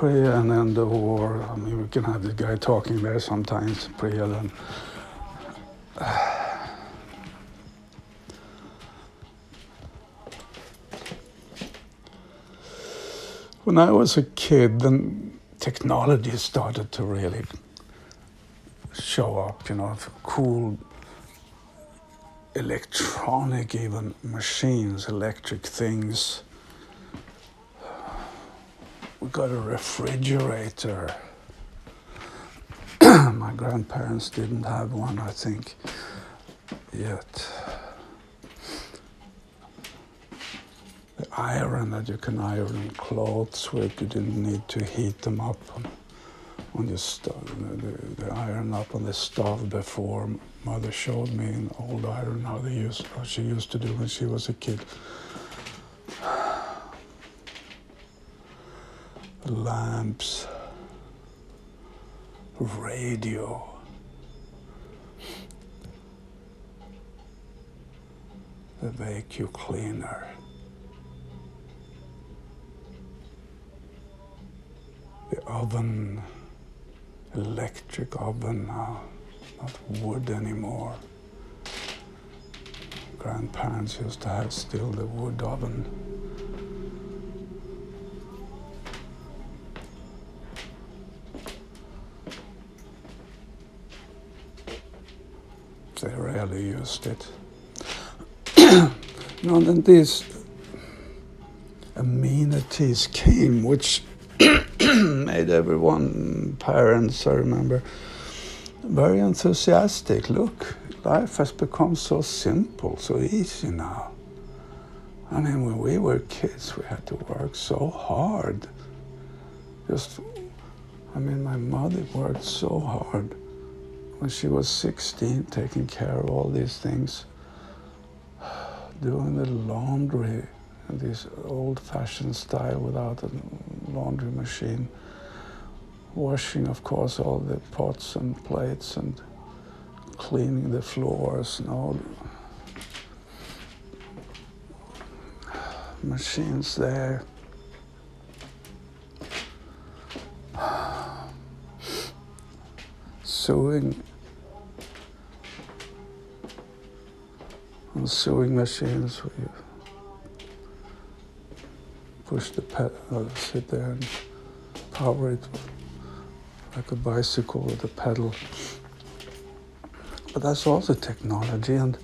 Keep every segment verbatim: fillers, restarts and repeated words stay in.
pre and then the war. I mean, we can have the guy talking there sometimes, pre and then. When I was a kid, then technology started to really show up, you know, cool electronic even machines, electric things. We got a refrigerator. My grandparents didn't have one, I think, yet. The iron that you can iron clothes with, you didn't need to heat them up on, on the, stove, the, the iron up on the stove before. Mother showed me an old iron how they used, how she used to do when she was a kid. Lamps, radio. The vacuum cleaner. The oven, electric oven now, not wood anymore. Grandparents used to have still the wood oven. They rarely used it. No, then these amenities came, which made everyone, parents, I remember, very enthusiastic. Look, life has become so simple, so easy now. I mean, when we were kids, we had to work so hard. Just, I mean, my mother worked so hard when she was sixteen, taking care of all these things, doing the laundry, this old-fashioned style without a laundry machine, washing, of course, all the pots and plates and cleaning the floors and all machines there. Sewing, on sewing machines where you push the pedal, sit there and power it like a bicycle with a pedal. But that's also technology, and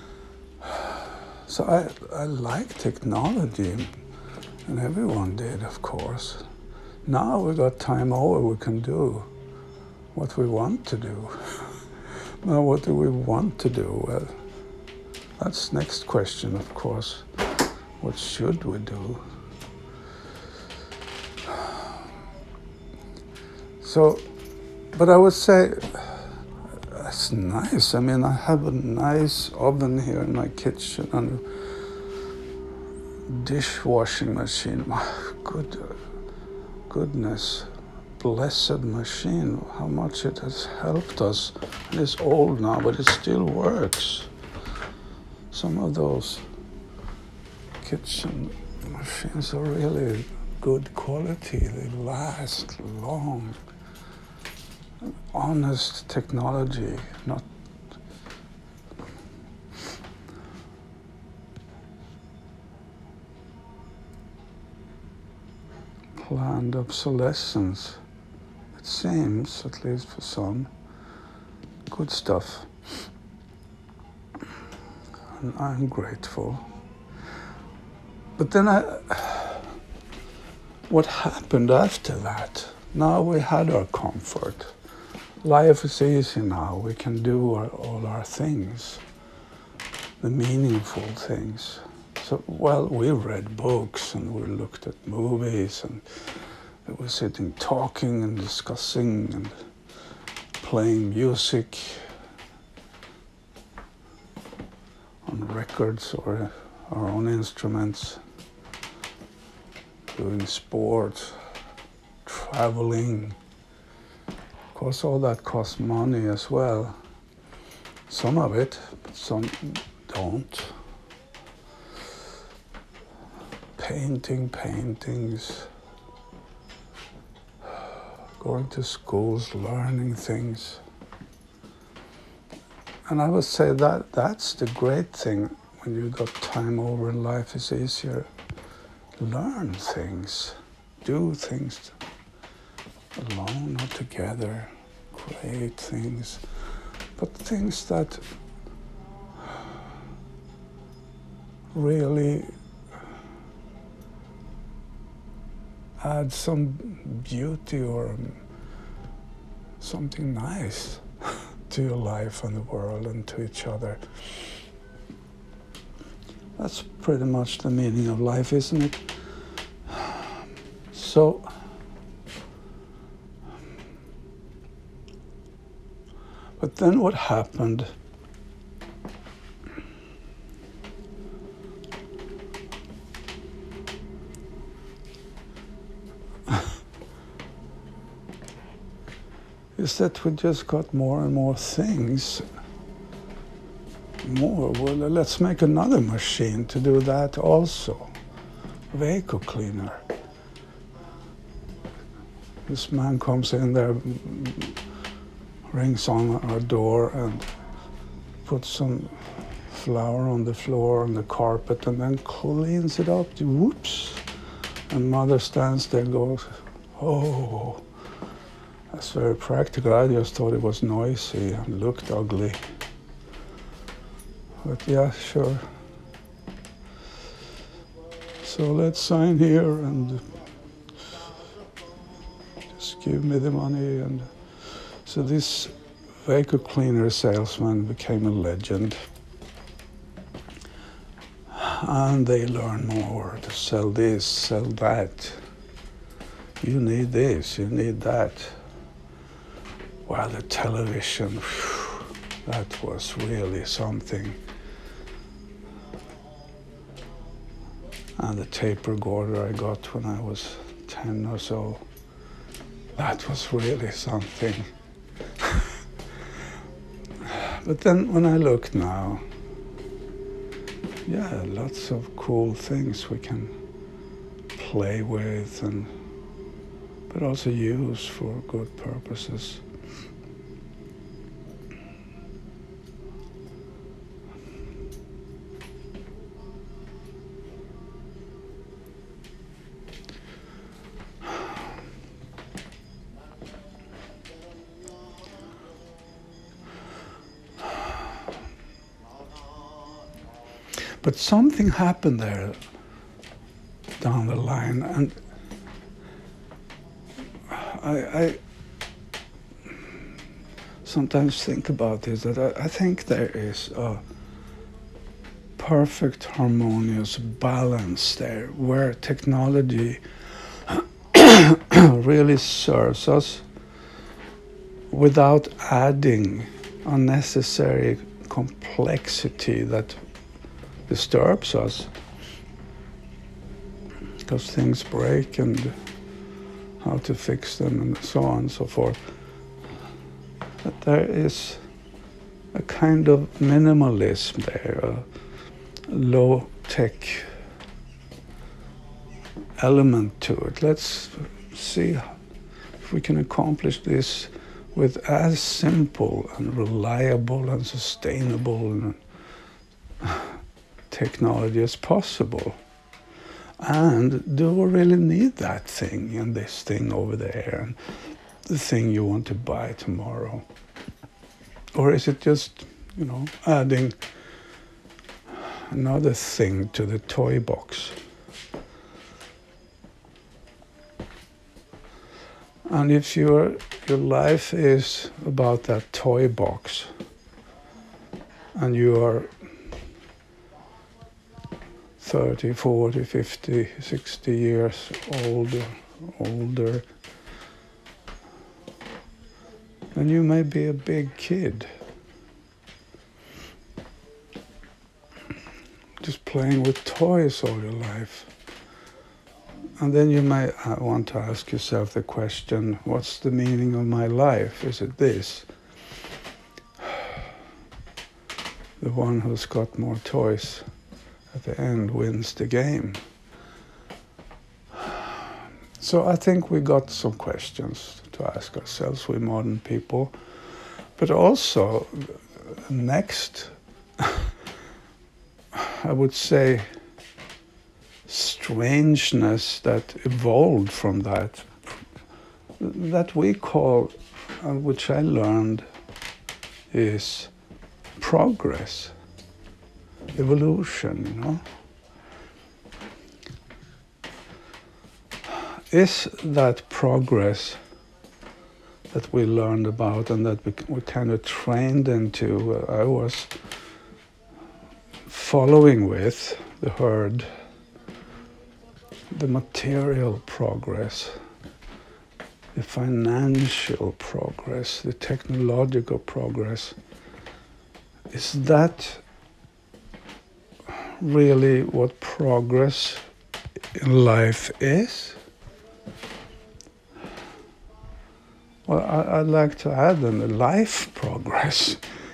so I, I like technology, and everyone did, of course. Now we got time over, we can do what we want to do. Now, what do we want to do? Well, that's next question, of course. What should we do? So, but I would say, that's nice. I mean, I have a nice oven here in my kitchen and dishwashing machine. My good, goodness. Blessed machine, how much it has helped us. And it's old now, but it still works. Some of those kitchen machines are really good quality. They last long. Honest technology, not planned obsolescence. It seems, at least for some, good stuff. And I'm grateful. But then I, what happened after that? Now we had our comfort. Life is easy now. We can do our, all our things, the meaningful things. So, well, we read books and we looked at movies and we were sitting talking and discussing and playing music on records or our own instruments, doing sports, traveling. Of course, all that costs money as well. Some of it, but some don't. Painting paintings, going to schools, learning things. And I would say that that's the great thing when you got time over in life. It's easier. Learn things, do things alone or together, create things, but things that really add some beauty or something nice to your life and the world and to each other. That's pretty much the meaning of life, isn't it? So, but then what happened? Is that we just got more and more things. More, well, let's make another machine to do that also. Vacuum cleaner. This man comes in there, rings on our door and puts some flour on the floor, on the carpet, and then cleans it up. Whoops! And mother stands there and goes, oh, that's very practical. I just thought it was noisy and looked ugly. But yeah, sure. So let's sign here and just give me the money. And so this vacuum cleaner salesman became a legend. And they learn more to sell this, sell that. You need this, you need that. Well, the television, whew, that was really something. And the tape recorder I got when I was ten or so, that was really something. But then when I look now, yeah, lots of cool things we can play with, and but also use for good purposes. But something happened there down the line, and I, I sometimes think about this, that I, I think there is a perfect harmonious balance there where technology really serves us without adding unnecessary complexity that disturbs us, because things break and how to fix them and so on and so forth. But there is a kind of minimalism there, a low-tech element to it. Let's see if we can accomplish this with as simple and reliable and sustainable and technology as possible. And do we really need that thing and this thing over there and the thing you want to buy tomorrow? Or is it just, you know, adding another thing to the toy box? And if your your life is about that toy box and you are thirty, forty, fifty, sixty years older, older, then you may be a big kid, just playing with toys all your life. And then you may want to ask yourself the question, what's the meaning of my life? Is it this? The one who's got more toys at the end wins the game. So I think we got some questions to ask ourselves, we modern people. But also, next, I would say, strangeness that evolved from that, that we call, uh, which I learned, is progress, evolution, you know. Is that progress that we learned about and that we, we kind of trained into, uh, I was following with the herd, the material progress, the financial progress, the technological progress, is that really what progress in life is? Well, I, I'd like to add in the life progress.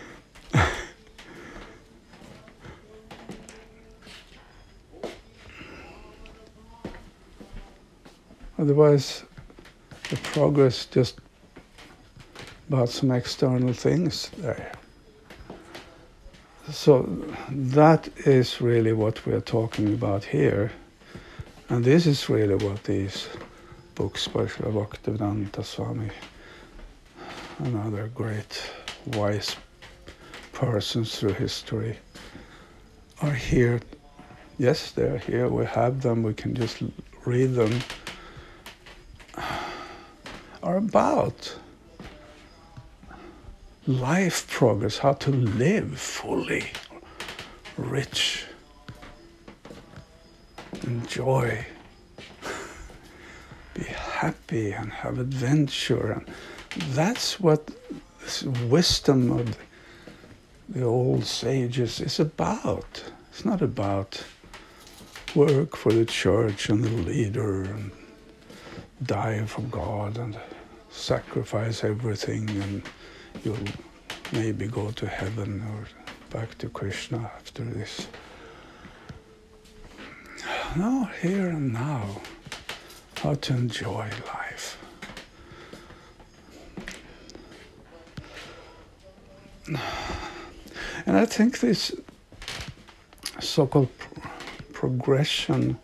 Otherwise, the progress just about some external things there. So that is really what we are talking about here. And this is really what these books by Srila Bhaktivedanta Swami and other great wise persons through history are here. Yes, they're here, we have them, we can just read them, are about life progress, how to live fully, rich, enjoy, be happy and have adventure. And that's what this wisdom of the old sages is about. It's not about work for the church and the leader and die for God and sacrifice everything and you'll maybe go to heaven or back to Krishna after this. No, here and now, how to enjoy life. And I think this so-called pro- progression,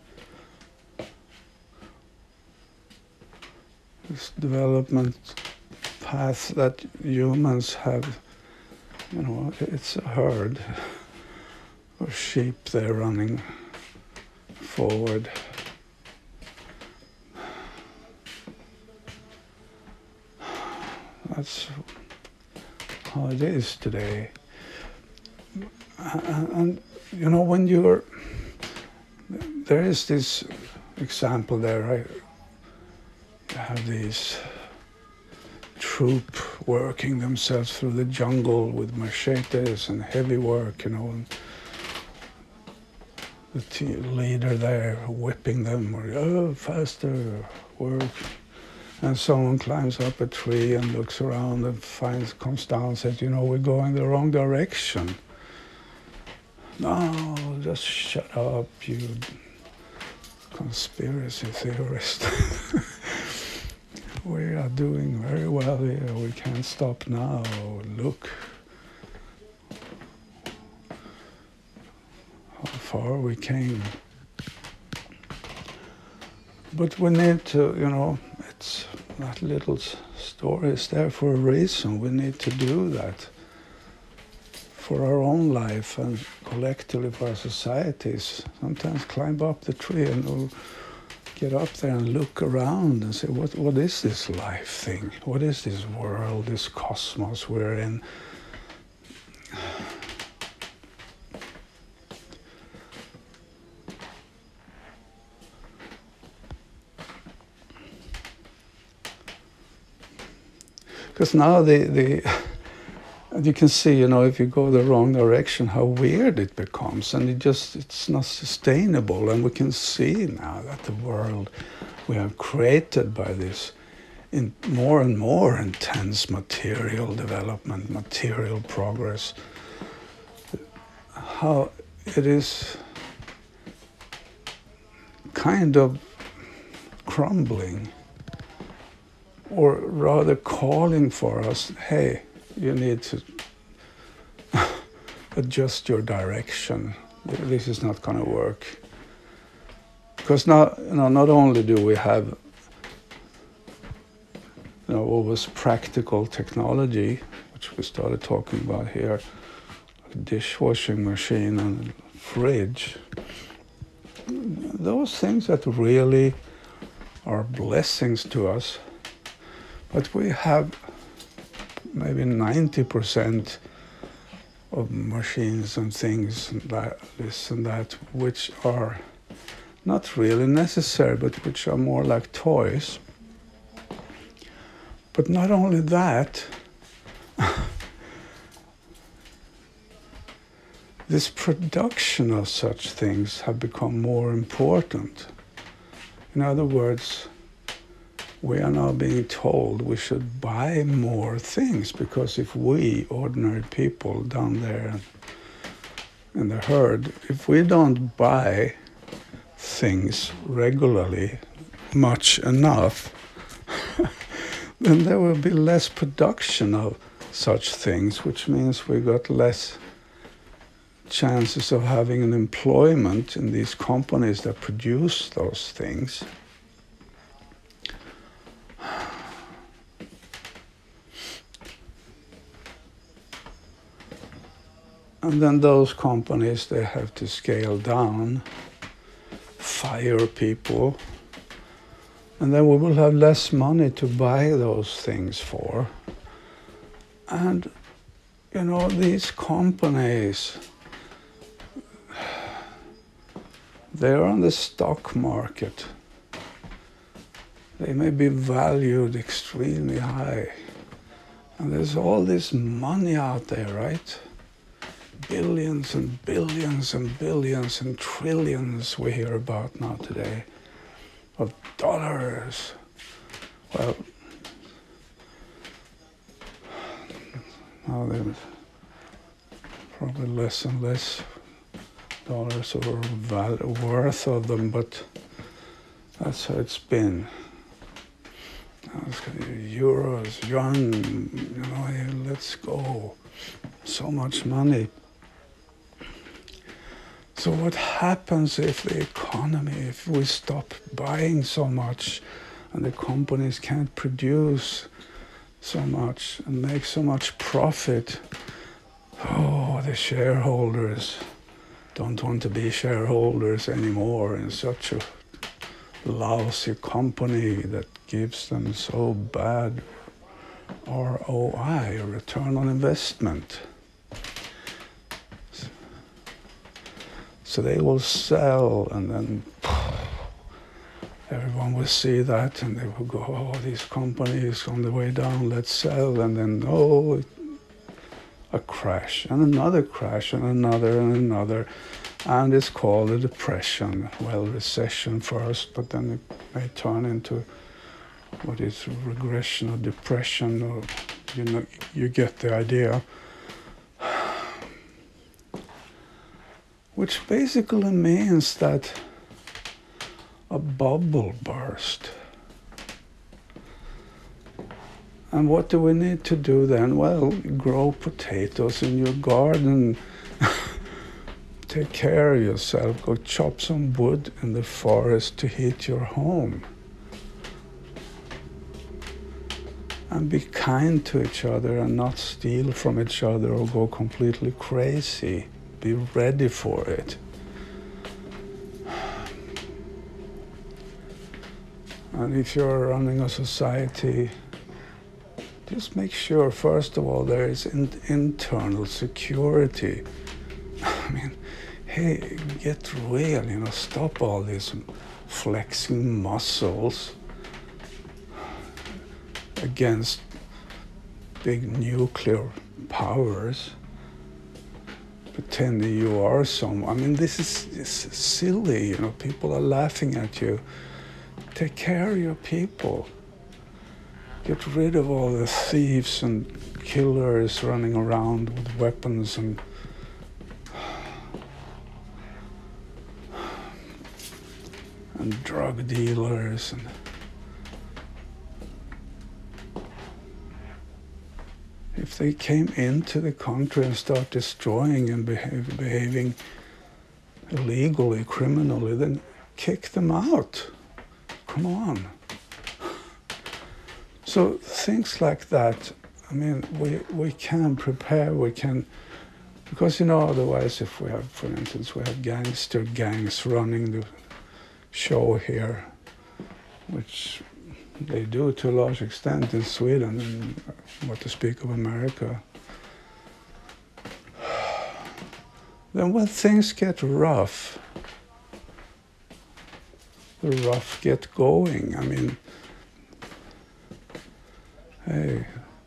this development path that humans have, you know, it's a herd of sheep, they're running forward. That's how it is today. And, and you know, when you're, there is this example there, right? You have these troop working themselves through the jungle with machetes and heavy work, you know, and the team leader there whipping them, or oh, faster, work. And someone climbs up a tree and looks around and finds, comes down and says, you know, we're going the wrong direction. No, just shut up, you conspiracy theorist. We are doing very well here, we can't stop now, look how far we came. But we need to, you know, it's that little story is there for a reason. We need to do that for our own life and collectively for our societies. Sometimes climb up the tree and we'll get up there and look around and say, what, what is this life thing? What is this world, this cosmos we're in? Because now the, the you can see, you know, if you go the wrong direction, how weird it becomes, and it just, it's not sustainable. And we can see now that the world we have created by this in more and more intense material development, material progress, how it is kind of crumbling, or rather calling for us, hey, you need to adjust your direction. This is not going to work. Because now, you know, not only do we have, you know, what was practical technology, which we started talking about here, like a dishwashing machine and a fridge, those things that really are blessings to us, but we have maybe ninety percent of machines and things and that, this and that, which are not really necessary, but which are more like toys. But not only that, this production of such things have become more important. In other words, we are now being told we should buy more things, because if we, ordinary people down there in the herd, if we don't buy things regularly much enough, then there will be less production of such things, which means we got less chances of having an employment in these companies that produce those things. And then those companies, they have to scale down, fire people, and then we will have less money to buy those things for. And, you know, these companies, they're on the stock market. They may be valued extremely high. And there's all this money out there, right? Billions and billions and billions and trillions we hear about now today of dollars. Well, now there's probably less and less dollars or value, worth of them, but that's how it's been. Euros, yuan, you know, hey, let's go. So much money. So what happens if the economy, if we stop buying so much and the companies can't produce so much and make so much profit? Oh, the shareholders don't want to be shareholders anymore in such a lousy company that gives them so bad R O I, return on investment. So they will sell, and then everyone will see that, and they will go, oh, these companies on the way down, let's sell, and then, oh, a crash, and another crash, and another, and another, and it's called a depression. Well, recession first, but then it may turn into what is regression or depression, or, you know, you get the idea. Which basically means that a bubble burst. And what do we need to do then? Well, grow potatoes in your garden. Take care of yourself. Go chop some wood in the forest to heat your home. And be kind to each other and not steal from each other or go completely crazy. Be ready for it. And if you're running a society, just make sure, first of all, there is in- internal security. I mean, hey, get real, you know, stop all these flexing muscles against big nuclear powers. Pretending you are some. I mean, this is, this is silly, you know, people are laughing at you. Take care of your people. Get rid of all the thieves and killers running around with weapons and and drug dealers and if they came into the country and start destroying and behave, behaving illegally, criminally, then kick them out. Come on. So things like that, I mean, we, we can prepare, we can, because, you know, otherwise if we have, for instance, we have gangster gangs running the show here, which they do to a large extent in Sweden, and what to speak of America. Then when things get rough, the rough get going. I mean, hey,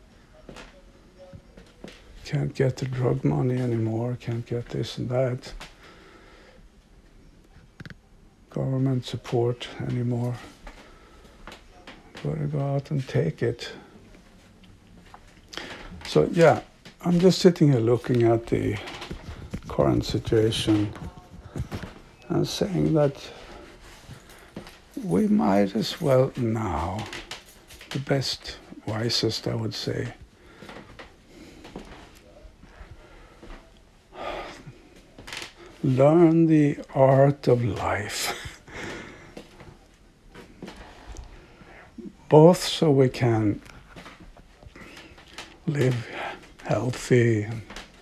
can't get the drug money anymore, can't get this and that, government support anymore. Gotta go out and take it. So yeah, I'm just sitting here looking at the current situation and saying that we might as well now, the best, wisest I would say, learn the art of life. Both so we can live healthy and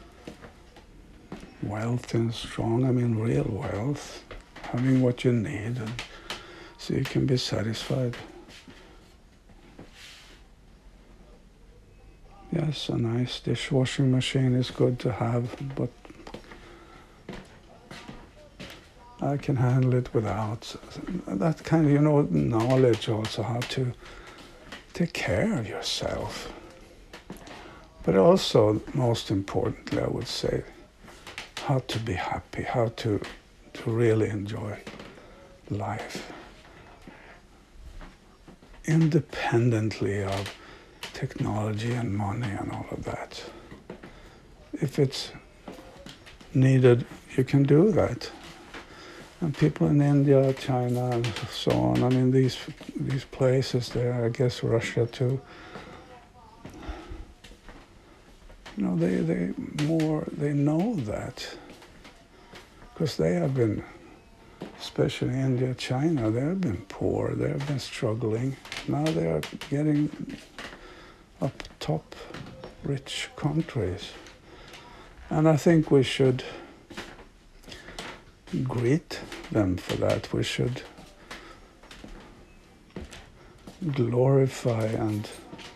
wealthy and strong, I mean real wealth, having what you need and so you can be satisfied. Yes, a nice dishwashing machine is good to have, but I can handle it without. That kind of, you know, knowledge also how to take care of yourself. But also, most importantly, I would say, how to be happy, how to, to really enjoy life. Independently of technology and money and all of that. If it's needed, you can do that. And people in India, China, and so on, I mean, these these places there, I guess Russia too, you know, they, they more, they know that. Because they have been, especially India, China, they have been poor, they have been struggling. Now they are getting up top rich countries. And I think we should greet them for that. We should glorify and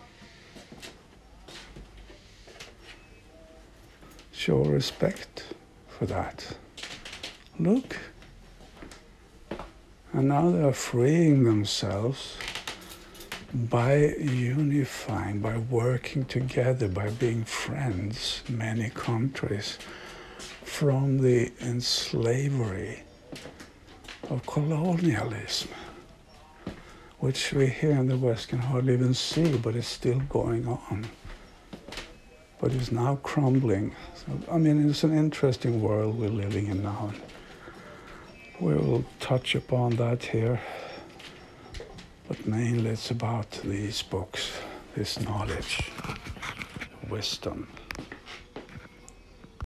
show respect for that. Look. And now they are freeing themselves by unifying, by working together, by being friends, many countries, from the enslavery of colonialism, which we here in the West can hardly even see, but it's still going on. But it's now crumbling. So, I mean, it's an interesting world we're living in now. We will touch upon that here, but mainly it's about these books, this knowledge, wisdom.